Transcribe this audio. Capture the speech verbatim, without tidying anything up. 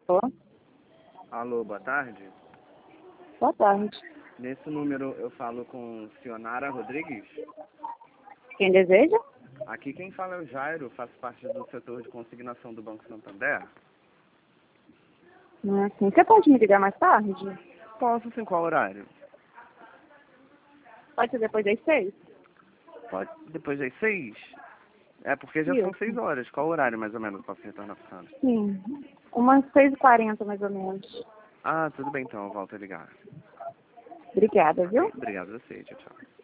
Alô? Alô, boa tarde. Boa tarde. Nesse número eu falo com Sionara Rodrigues. Quem deseja? Aqui quem fala é o Jairo, faço parte do setor de consignação do Banco Santander. Não é assim. Você pode me ligar mais tarde? Posso, sim, qual horário? Pode ser depois das seis? Pode, depois das seis? É porque já são Isso. seis horas. Qual horário mais ou menos eu posso retornar para a senhora? Sim. Umas seis e quarenta, mais ou menos. Ah, tudo bem então, eu volto a ligar. Obrigada, viu? Obrigado a você, tchau, tchau.